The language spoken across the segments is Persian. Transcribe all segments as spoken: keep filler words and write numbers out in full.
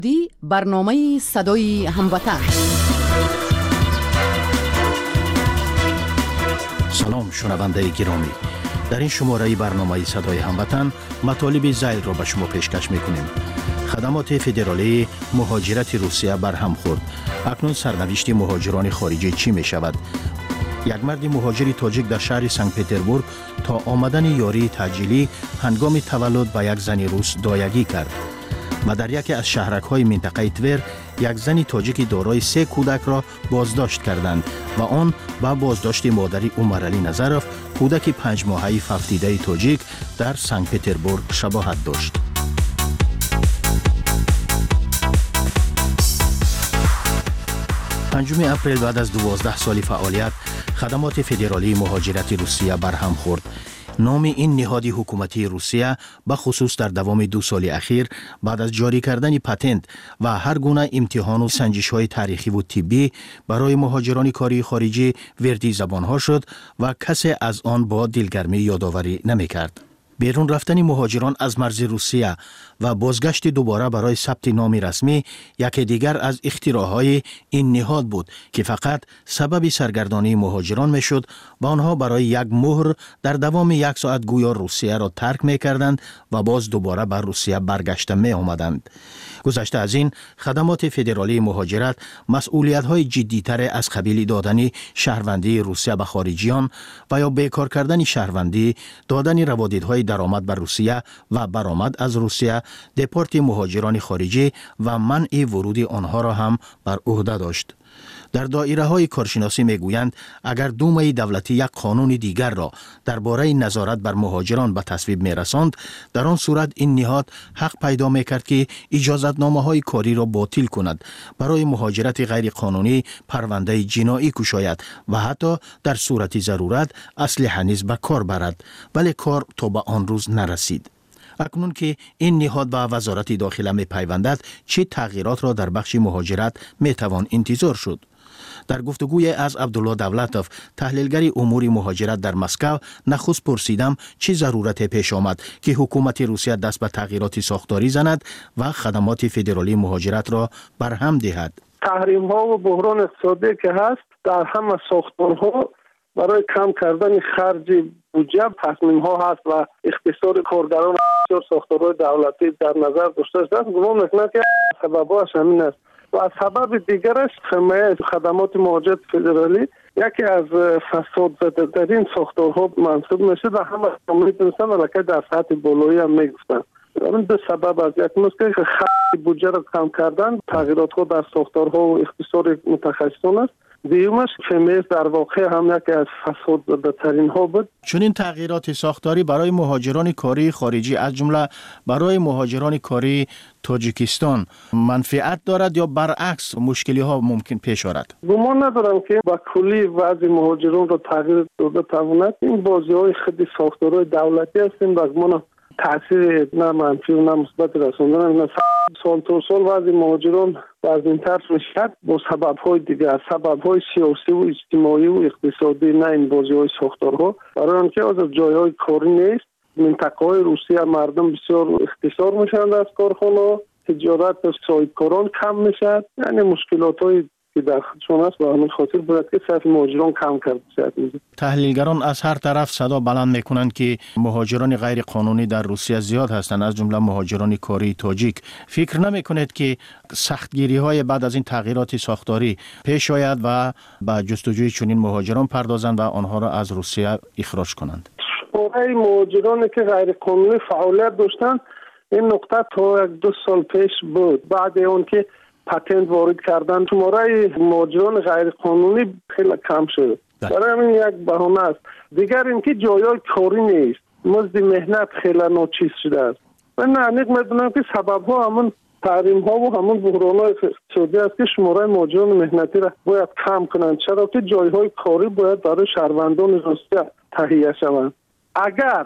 دی برنامه صدای هموطن. سلام شنونده گرامی، در این شماره برنامه صدای هموطن مطالب ذیل را به شما پیشکش میکنیم. خدمات فدرالی مهاجرت روسیه برهم خورد. اکنون سرنوشت مهاجران خارجی چی می شود؟ یک مرد مهاجری تاجیک در شهر سنت پتربورگ تا آمدن یاری تجیلی هنگام تولد به یک زن روس دایگی کرد. و در یکی از شهرک‌های منطقه تور یک زن تاجیک دارای سه کودک را بازداشت کردند و آن با بازداشت مادری عمرعلی نظرف، کودک پنج ماهه ففتیده تاجیک در سنت پتربورگ شباهت داشت. پنجم اپریل بعد از دوازده سال فعالیت، خدمات فدرالی مهاجرت روسیه برهم خورد. نام این نهاد حکومتی روسیه به خصوص در دوام دو سال اخیر بعد از جاری کردن پتنت و هر گونه امتحان و سنجش‌های تاریخی و طبی برای مهاجران کاری خارجی وردی زبان‌ها شد و کسی از آن با دلگرمی یادآوری نمی‌کرد. بیرون رفتن مهاجران از مرز روسیه و بازگشت دوباره برای ثبت نام رسمی یکی دیگر از اختراعهای این نهاد بود که فقط سبب سرگردانی مهاجران میشد و آنها برای یک مهر در دوام یک ساعت گویا روسیه را ترک میکردند و باز دوباره بر روسیه برگشته می آمدند. گذشته از این، خدمات فدرالی مهاجرت مسئولیت‌های جدی‌تر از قبیل دادن شهروندی روسیه به خارجیان و یا بیکار کردن شهروندی، دادن روادیدهای درآمد بر روسیه و برآمد از روسیه، دپورت مهاجران خارجی و منع ورود آنها را هم بر عهده داشت. در دایره های کارشناسی می گویند اگر دومه دولتی یک قانون دیگر را درباره نظارت بر مهاجران به تصویب می رساند، در آن صورت این نهاد حق پیدا می کرد که اجازتنامه های کاری را باطل کند، برای مهاجرت غیر قانونی پرونده جنایی گشاید و حتی در صورت ضرورت اسلحه نیز به کار برد، ولی کار تا به آن روز نرسید. اکنون که این نهاد به وزارت داخله می پیوندد، چه تغییرات را در بخش مهاجرت می توان انتظار شد؟ در گفتگوی از عبدالله دولتوف، تحلیلگر امور مهاجرت در مسکو، نخست پرسیدم چه ضرورت پیش آمد که حکومت روسیه دست به تغییرات ساختاری زند و خدمات فدرالی مهاجرت را برهم دهد. تحریم ها و بحران اقتصادی که هست در همه ساختارها برای کم کردن خرج بودجه تصمیم ها هست و اقتصاد کارگران و ساختارهای دولتی در نظر داشته است. گمان میکنم که سببش همین است. و سبب دیگرش حمایت خدمات مهاجرت فدرالی یکی از فساد زده در این ساختارها منصوب میشه و همه میتونستن ولی در سطح بالایی هم میگفتن. این دو سبب از یک مسئله که خرج بودجه را کم کردن، تغییرات ها در ساختارها و اقتصاد متخصصان است. دیومش فمیز در واقع هم یکی از فساد زده ترین ها بود. چون این تغییرات ساختاری برای مهاجران کاری خارجی از جمله برای مهاجران کاری تاجیکستان منفعت دارد یا برعکس مشکلی ها ممکن پیش آرد؟ گمان ندارم که با کلی وضع مهاجران را تغییر داده تواند. این بازی های خیلی ساختارهای دولتی هستیم و گمان تاثیر نه منفی و نه مثبت رساندن. سال تا سال وضع مهاجران وزن‌تر میشد با سبب‌های دیگر، سبب‌های سیاسی و اجتماعی و اقتصادی، نه این بازی‌های ساختارها. برای آنکه از جای‌های کاری نیست، منطقه‌های روسیه مردم بسیار اختصار میشند از کارخانه، تجارت صاحبکاران کم میشد، یعنی مشکلات‌های که در خودشون است و همین خاطر باید که صرف مهاجران کم کرد بشه. تحلیلگران از هر طرف صدا بلند میکنند که مهاجران غیر قانونی در روسیه زیاد هستند، از جمله مهاجران کاری تاجیک. فکر نمیکنید که سختگیری های بعد از این تغییرات ساختاری پیش آید و به جستجوی چنین مهاجران پردازند و آنها را از روسیه اخراج کنند؟ شماره مهاجرانی که غیر قانونی فعالیت داشتند این نقطه تا یک دو سال پیش بود. بعد اون که پتنت وارد کردن، شماره مهاجران غیر قانونی خیلی کم شد. برای همین یک بهانه است. دیگر اینکه جایای کاری نیست، مزد مهنت خیلی ناچیز شده است. من نه میدونم که سبب ها همون تحریم ها و همون بحران های اقتصادی است که شماره مهاجران مهنتی را باید کم کنند، چرا که جایهای کاری باید برای شهروندان روسیه تهیه شوند. اگر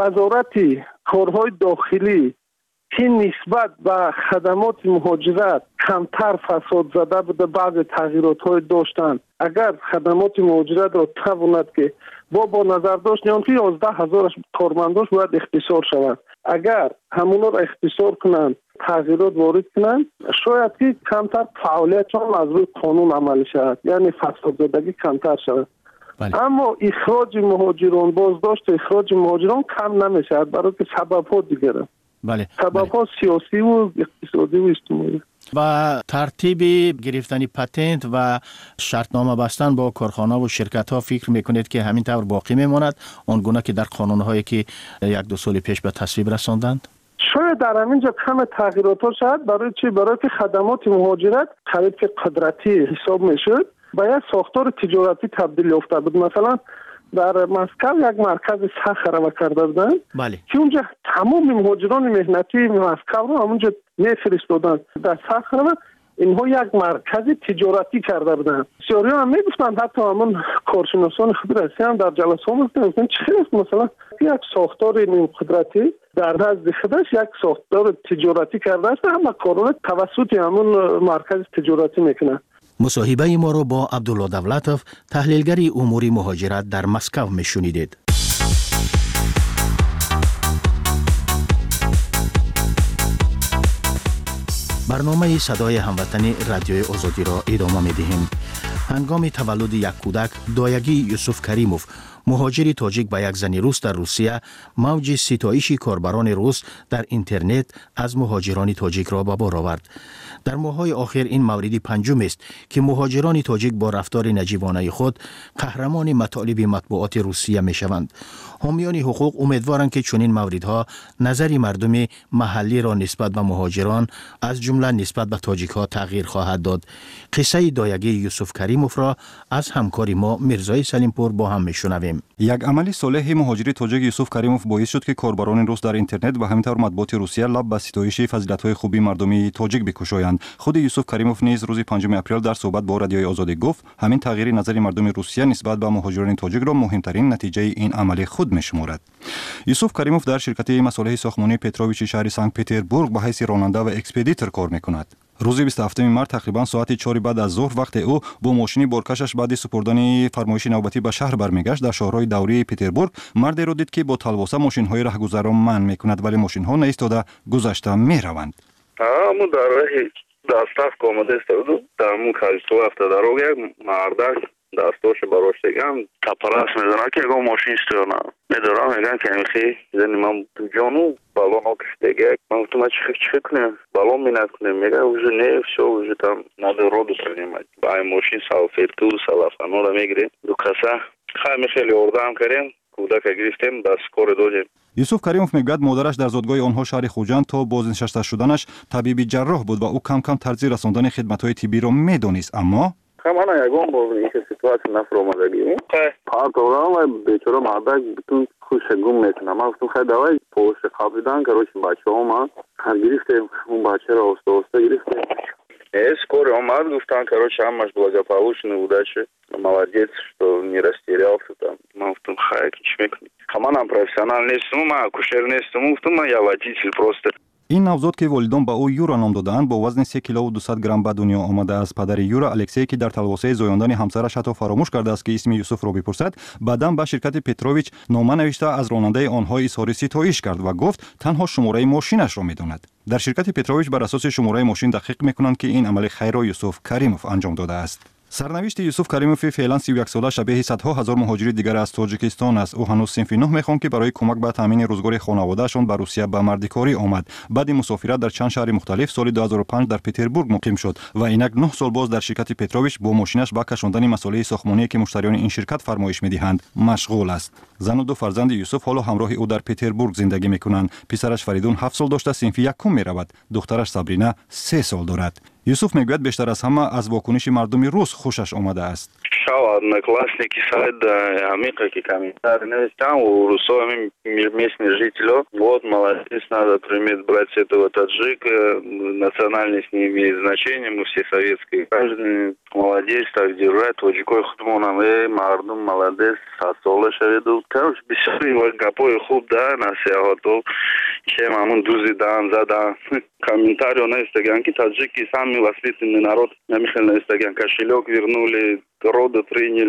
وزارت کارهای داخلی که نسبت به خدمات مهاجرت کمتر فساد زده بوده، بعض تغییرات های داشتن، اگر خدمات مهاجرت را تواند که با با نظر داشت نیان که یازده هزار کارمنداش باید اختصار شود، اگر همونا را اختصار کنند تغییرات وارد کنند شاید که کمتر فعالیتشان از روی قانون عمل شود، یعنی فساد زدگی کمتر شود. بله. اما اخراج مهاجران، بازداشت اخراج مهاجران کم نمیشود برای که سبب‌ها دیگره. بله. سبب‌ها سیاسی و اقتصادی و اجتماعی. و ترتیب گرفتن پتنت و شرطنامه بستن با کارخانه و شرکت ها فکر میکنید که همین طور باقی میماند آنگونه که در قانون هایی که یک دو سال پیش به تصویب رساندند؟ شاید در همینجا کم تغییرات ها شد. برای چی؟ برای که خدمات مهاجرت قریب که قدرتی حساب میشد به یک ساختار تجارتی تبدیل یافته بود. مثلا در مسکو یک مرکز سخت را کرده بودند بله. که اونجا تمام مهاجران مهنتی مسکو رو همونجا میفرستادند در سخت را. اینها یک مرکز تجارتی کرده بودند. بسیاری هم میگفتند، حتی همون کارشناسان خبررسی هم در جلسه ها میگفتند چه مثلا یک ساختار نیم قدرتی در نزد خودش یک ساختار تجارتی کرده است، اما کارونه توسط همون مرکز تجارتی میکنه. مصاحبه ما رو با عبدالله دولتوف، تحلیلگر امور مهاجرت در مسکو میشنیدید. برنامه صدای هموطنی رادیوی آزادی را ادامه می‌دهیم. هنگام تولد یک کودک، دایگی یوسف کریموف، مهاجر تاجیک به یک زن روس در روسیه، موج ستایش کاربران روس در اینترنت از مهاجران تاجیک را به بار آورد. در ماه‌های آخر این مورد پنجم است که مهاجران تاجیک با رفتار نجیبانه خود قهرمان مطالب مطبوعات روسیه می‌شوند. حامیان حقوق امیدوارند که چنین موردها نظر مردم محلی را نسبت به مهاجران از جمله نسبت به تاجیک‌ها تغییر خواهد داد. قصه دایگی یوسف کریموف را از همکار ما میرزای سلیمپور با هم میشنویم. یک عمل صالح مهاجر تاجیک یوسف کریموف باعث شد که کاربران روس در اینترنت و همینطور مطبوعات روسیه لب به ستایش فضیلت‌های خوبی مردمی تاجیک بکشایند. خود یوسف کریموف نیز روز پنجم اپریل در صحبت با رادیوی آزادی گفت همین تغییر نظر مردم روسیه نسبت به مهاجران تاجیک را مهمترین نتیجه این عمل خود می‌شمارد. یوسف کریموف در شرکت مصالح ساختمانی پتروویچ شهر سنت پتربورگ به حیث راننده و اکسپدیتور کار می‌کند. روز بیست و هفتم مارس تقریبا ساعت چهار بعد از ظهر وقت او با ماشین بارکشش بعد سپردن فرمایش نوبتی به شهر برمیگشت، در شهرهای دوری پتربورگ مردی را دید که با تلواسه ماشین‌های راهگذر را منع می‌کند، ولی ماشین‌ها نایستاده گذشته می‌روند. همون در راه دستاف آمده است. در مو کالیسو هفته دروگه مردک دستاش براشتگم تپراس میدونه که اگه ماشین استیانا میدارم میگن که میخی زنی من تو جانو بالون آکشتگه من گفتم چه فکر چه کنیم بالون می نکنیم میگه اوزه نیف شو اوزه tam نده رو دو کنیم بای ماشین سالفیرتو سالفانو را میگریم دو کسا خیلی خیلی اردام کردیم کودک گرفتیم دست کار دوزیم. یوسف کریموف میگوید مادرش در زادگاه آنها شهر خوجند تا بازنشسته شدنش طبیب جراح بود و او کم کم طرز رساندن خدمت‌های طبی را میدانست، اما همانا یگان با این سیتواسیون نفر اومدگی پارت اورام و بیچاره مردک بتون خوش گم میکنه. من گفتم خیلی دوای پوست خوابیدن که روش بچه ها ما هر گرفتیم اون بچه را استه استه گرفتیم скоро اومد گفتن که روش همش благополучно удачи молодец что не растерялся там. من گفتم خیلی چی میکنی من профессионал نیستم، من акушер نیستم، گفتم من я водитель просто. این نوزاد که والدان به او یورا نام دادند با وزن سه کیلو و دویست گرم به دنیا آمده از پدر یورا الکسی که در تلواسه زایاندن همسرش حتی فراموش کرده است که اسم یوسف را بپرسد. بعداً به شرکت پتروویچ نامه نوشته از راننده آنها اظهار ستایش کرد و گفت تنها شماره ماشینش را میداند. در شرکت پتروویچ بر اساس شماره ماشین دقیق میکنند که این عمل خیر را یوسف کریموف انجام داده است. سرنوشت یوسف کریموف فعلا سی و یک ساله شبیه صدها هزار مهاجر دیگر از تاجیکستان است. او هنوز صنف نه میخواند که برای کمک به تامین روزگار خانواده‌شان به روسیه به مردکاری آمد. بعد مسافرت در چند شهر مختلف سال دو هزار و پنج در پتربورگ مقیم شد و اینک نه سال باز در شرکت پتروویچ با ماشینش به کشاندن مسائل ساختمانی که مشتریان این شرکت فرمایش میدهند مشغول است. زن و دو فرزند یوسف حالا همراه او در پتربورگ زندگی میکنند. پسرش فریدون هفت سال داشته صنف یکم میرود. دخترش صبرینا سه سال دارد. یوسف میگوید بیشتر از همه از واکنش مردم روس خوشش آمده است. شاو одноклассники сайт Амика ки комментарии навестам у русскими местных жителей. Вот молодец, надо приметь брать этого таджика, национальность не имеет значения, мы все советские граждане. Молодец, так держать, таджикой худмонам, эй, мардум, молодец, сасолы шавиду. Короче, бисёри гапой хуб, да, нас я готов. Чем амун дузи дан, задан. Комментарии на Инстаграме, ки таджики самый воспитанный народ. На Михаил на Инстаграме кошелек вернули, роды приняли.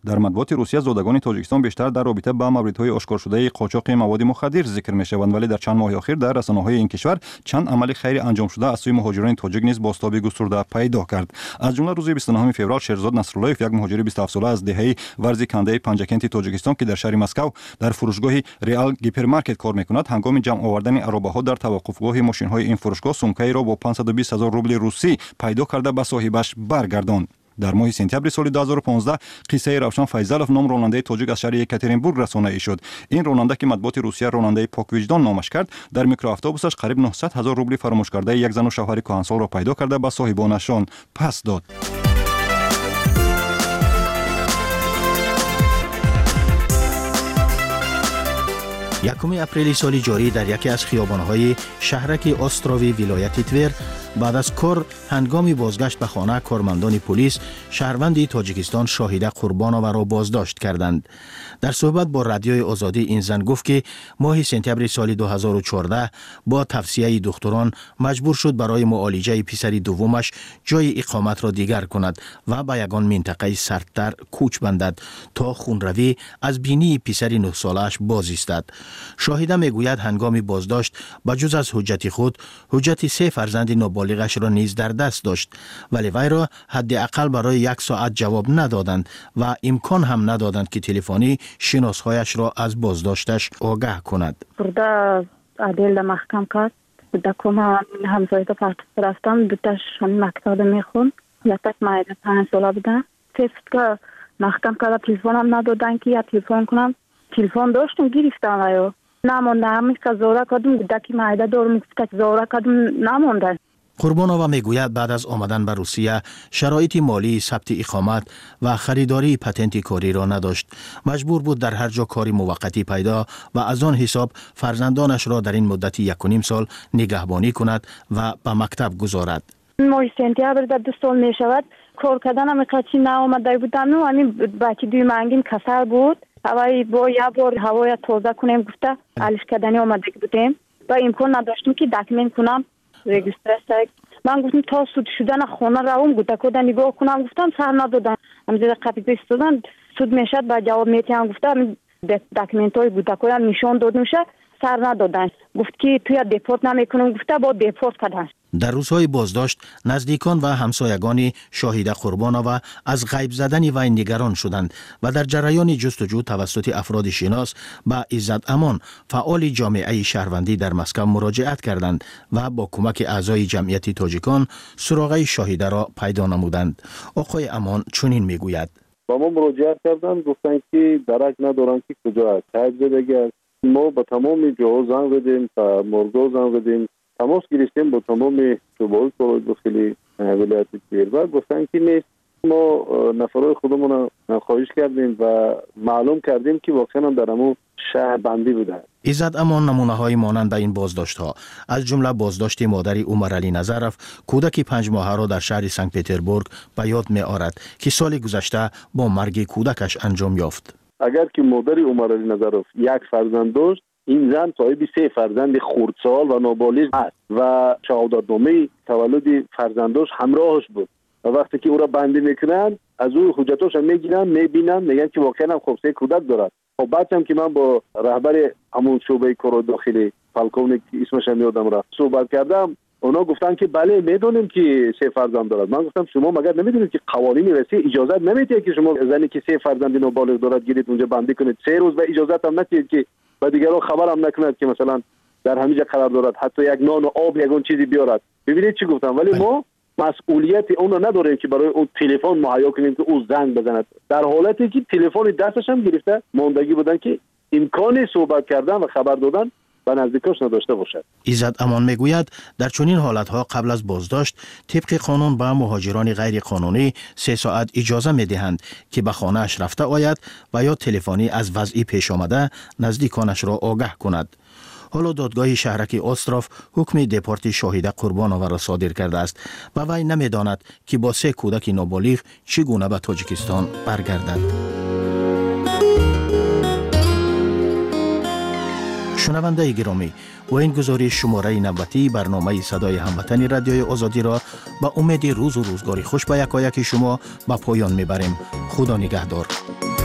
در مطبوعات روسیه زادگان تاجیکستان بیشتر در رابطه با موردهای آشکار شده قاچاق مواد مخدر ذکر می‌شوند، ولی در چند ماه اخیر در رسانه‌های این کشور چند عمل خیر انجام شده از سوی مهاجران تاجیک نیز بازتابی گسترده پیدا کرد. از جمله روز بیست و نهم فوریه شیرزاد نصراللهیف، یک مهاجر بیست و هفت ساله از دهه ورزیکنده پنجکنتی تاجیکستان که در شهر مسکو در فروشگاه ریال گیپرمارکت کار می‌کند، هنگام جمع آوردن عرابه‌ها در توقفگاه ماشین‌های این فروشگاه سومکه‌ای را با پانصد و بیست هزار روبل روسی پیدا کرده به صاحبش برگرداند. در ماه سپتامبر سال دو هزار و پانزده قصه روشن فیضلوف نام راننده تاجیک از شهر یکاترینبورگ رسانه‌ای شد. این راننده که مطبوعات روسیه راننده پاک وجدان نامش کرد، در میکرواتوبوسش قریب نهصد هزار روبل فراموش کرده یک زن و شوهر کهنسال را پیدا کرده به صاحبانشان پس داد. یکم اپریل سال جاری در یکی از خیابان‌های شهرک استراوی ولایت تور بعد از کار هنگامی بازگشت به خانه کارمندان پلیس شهروندی تاجیکستان شاهده قربانووا را بازداشت کردند. در صحبت با رادیوی آزادی این زن گفت که ماه سپتامبر سال دو هزار و چهارده با توصیه دکتران مجبور شد برای معالجه پسری دومش جای اقامت را دیگر کند و به یگان منطقه سردتر کوچ بندد تا خونروی از بینی پسر نه سالش باز ایستد. شاهده میگوید هنگامی بازداشت بجز از حجت خود حجت سه فرزند نابالغش را نیز در دست داشت، ولی وی را حداقل برای یک ساعت جواب ندادند و امکان هم ندادند که تلفنی شناسهایش را از بازداشتش آگاه کند. برده عدل محکم کرد، دکوم همسایت پرت رفتم، دوتاش مکتب میخون، یکتک مایده پنج ساله بودن. سفت که محکم کرد تلفن هم ندادن که یا تلفن کنم. تلفن داشتم گرفتم ویو. نمانده همیش که زوره کردم، دکی مایده دارم که زوره کردم نمانده. قربانووا میگوید بعد از آمدن به روسیه شرایط مالی ثبت اقامت و خریداری پتنت کاری را نداشت. مجبور بود در هر جا کاری موقتی پیدا و از آن حساب فرزندانش را در این مدت یک و نیم سال نگهبانی کند و به مکتب گذارد. ماه سپتامبر در دو سال می شود کار کردن هم قچی نآمده بودم و همین بچه دوی منگین کسر بود. اولی با یک بار هوای تازه کنیم گفته علش کردنی آمده بودیم و امکان نداشتم که داکیومنت کنم رجیستر. من گفتم تا سود شدن خانه روم گفته کده نگاه کنم، گفتم سر ندادن همزده قبیل بستودن سود میشد با جواب میتیم گفتم داکیومنت های گفته کده نشان داد میشه سر ندادن. گفت که توی دیپورت نمیکنم، گفته با دیپورت کردن. در روزهای بازداشت نزدیکان و همسایگان شاهده قربانووا از غیب زدن وی نگران شدند و در جریان جستجو توسط افراد شناس به عزت امان فعال جامعه شهروندی در مسکو مراجعت کردند و با کمک اعضای جمعیت تاجیکان سراغ شاهده را پیدا نمودند. آقای امان چنین میگوید: با ما مراجعت کردند، گفتند که درک ندارند که کجا است. تجربه ما با تمام جاها زنگ زدیم، تا مرگا زنگ زدیم، تماس گرفتیم با تمام شعبه‌های کارهای داخلی ولایت تور و گفتن که نیست. ما نفرای خودمون خواهش کردیم و معلوم کردیم که واقعا در همون شهر بندی بودن. عزت امان نمونه های مانند این بازداشت ها از جمله بازداشت مادر عمر علی نظرف کودک پنج ماهه را در شهر سنت پترزبورگ به یاد می آورد که سال گذشته با مرگ کودکش انجام یافت. اگر که مادر عمر علی نظرف یک فرزند داشت، این زن صاحب سه فرزند خردسال و نابالغ است و شهادتنامه تولد فرزندش همراهش بود و وقتی که او را بندی میکنن از او حجتاش هم میگیرن، میبینن، میگن که واقعا هم خب سه کودک دارد. خب بعد هم که من با رهبر همون شعبه کار داخلی پالکونیک اسمش هم یادم رفت صحبت کردم، اونا گفتن که بله میدونیم که سه فرزند دارد. من گفتم شما مگر نمیدونید که قوانین روسیه اجازه نمیده که شما زنی که سه فرزند نابالغ دارد گیرید اونجا بندی کنید سه روز، و اجازه هم ندید که و دیگران خبر هم نکند که مثلا در همینجا قرار دارد حتی یک نان و آب یگان چیزی بیارد. ببینید چی گفتم، ولی ما مسئولیت اون رو نداریم که برای اون تلفن مهیا کنیم که او زنگ بزند، در حالتی که تلفن دستش هم گرفته ماندگی بودن که امکان صحبت کردن و خبر دادن به نزدیکاش نداشته باشد. عزت امان میگوید در چنین حالتها قبل از بازداشت طبق قانون به مهاجران غیر قانونی سه ساعت اجازه میدهند که به خانه‌اش رفته آید و یا تلفنی از وضعی پیش آمده نزدیکانش را آگاه کند. حالا دادگاه شهرک استراف حکم دپورت شاهده قربانووا را صادر کرده است و وی نمیداند که با سه کودک نابالغ چگونه به تاجیکستان برگردد. شنونده گرامی، و این گزارش شماره نوبتی برنامه صدای هموطن رادیوی آزادی را با امید روز و روزگاری خوش به یکایک شما به پایان میبریم. خدا نگهدار.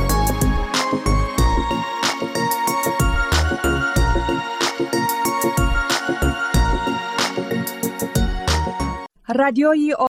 رادیوی